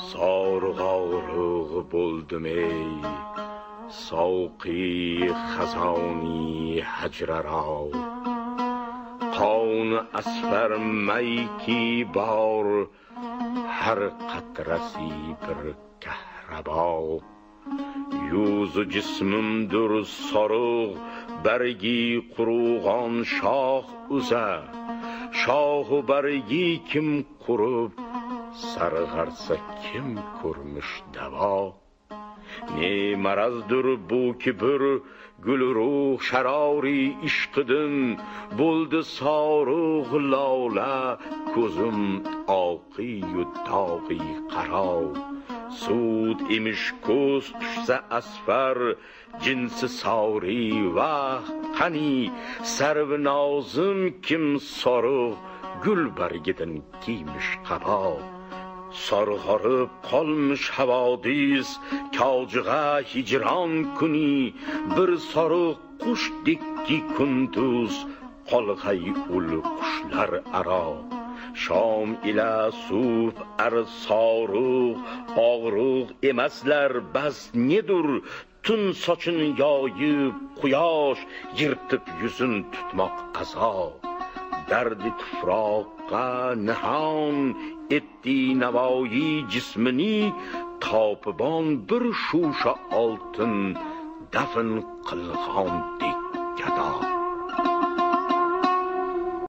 سارغارغ بولدم ای ساقی خزانی حجره را قان اسفر می کی بار هر قطرسی bir کهربا یوز جسمم در سارغ برگی قروغان شاخ اوزه شاخ و برگی kim قروب sarg'arsa kim ko'rmish davo ne marazdir bu ki bir gulruh sharori ishqidim bo'ldi sorugh lola ko'zim oqiyu tog'i qaro sud emish ko'z tushsa asfar jinsi sori vaqt qani sarvi nozim kim sorugh gul bargidan kiymish qabo sarg'arib qolmish havodiz kojig'a hijron kuni bir sariq qushdekki kunduz qolg'ay ul qushlar aro shom ila sub ar sorug' og'rug' emaslar bas nedur tun sochini yoyib quyosh yirtib yuzin tutmoq qazo درد تفراق نهان etti navoyi jismini topibon bir shusha oltin dafn qilg'ondek gado